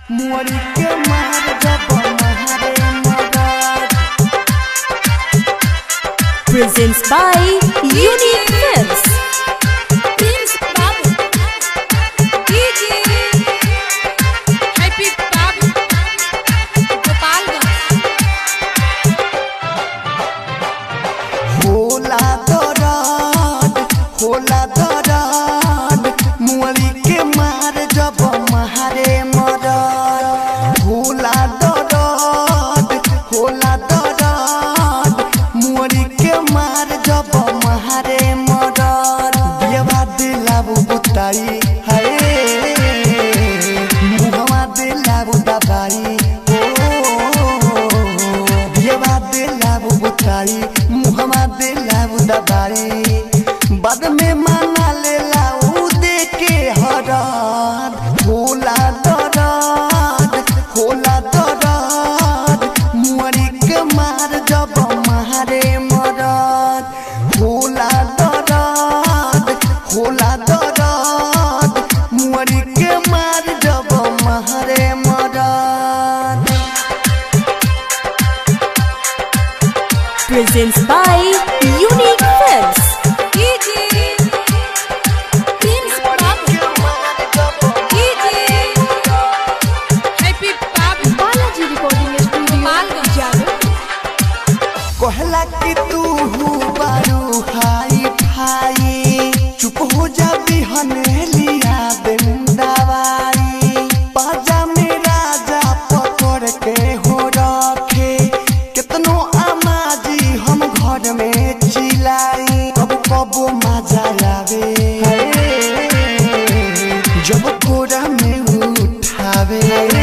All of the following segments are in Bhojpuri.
मुअरी के मार जब महारे मदद। Presents by Unique Films. Prince Babu, DJ Happy Babu, Gopalganj. होला दरद मुअरी के मार जब महारे मदद। होला दरद मुअरी के मार जब महारे मदद। दियवा दिलाबू बुताई है मुहवा दिलाबू दबाई ओ दियवा दिलाबू बुताई मुहवा दिलाबू दबाई। बाद में माना लेला ऊ दे के हरद। होला दरद मुअरी के मार जब महारे मदद। होला दरद मुअरी के मार जब महारे मदद। Presents by Unique Films. DJ Prince Babu, DJ Happy Babu, Balaji Recording Studio, Gopalganj. कहला कि तू बारू हाई फाई चुप हो जा बिहने लिया दिन दवाई। पाजा में राजा पकड़ के हो रखे कितनो आमाजी हम घर में चिलाई। कब मजा आवे जब कोरा में उठावे।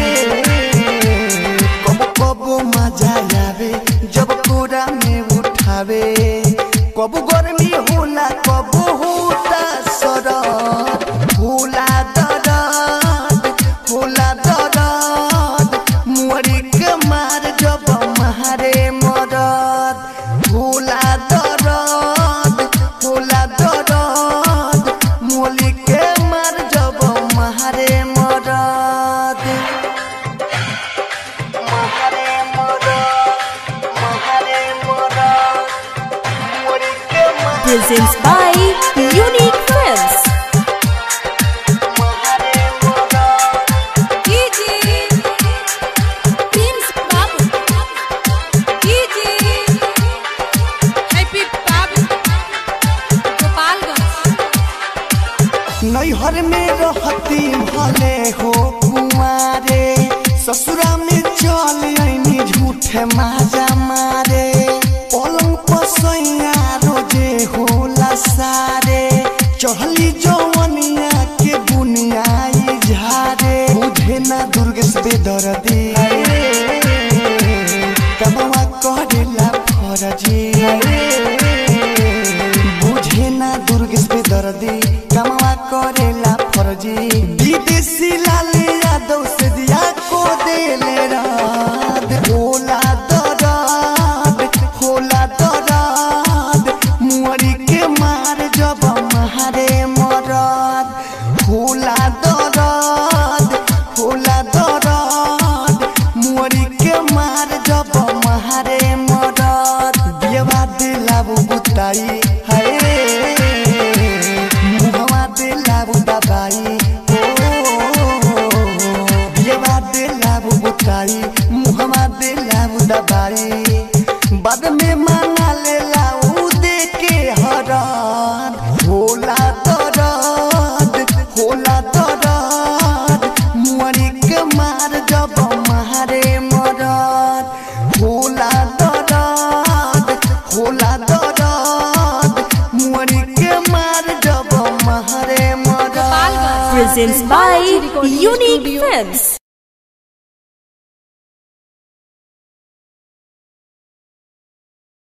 कब मजा आवे जब कोरा में उठावे। कब गर्मी होला कब होता सरद। होला दरद मुअरी के मार जब महारे मदद। होला दरद मुअरी के मार जब महारे मदद। Presents by Unique Films. DJ Prince Babu, DJ Happy Babu, Gopalganj. नैहर में रहती भले हो कुमारे ससुरा में चल आईनी झूठे माजा मारे। पलंग पसैया रोजे होला सारे चढ़ली जवनिया के बुनियाई झारे। बुझे ना दुर्गेश बेदर्दी कमवा करेला फरजी। बुझे ना दुर्गेश बेदर्दी कमवा करेला फरजी। विदेशी लाल यादव से दिया को देले रात। होला दरद मुअरी के मार जब महारे मदद। होला दरद मुअरी के मार जब महारे मदद। दियवा दिलाबू बुताई है मुहवा दिलाबू दबाई ओ दियवा दिलाबू बुताई मुहवा दिलाबू दबाई। बाद में माना लेला ऊ दे के हरद। होला दरद मुअरी के मार जब महारे मदद। होला दरद मुअरी के मार जब महारे मदद। Presents by Unique Films.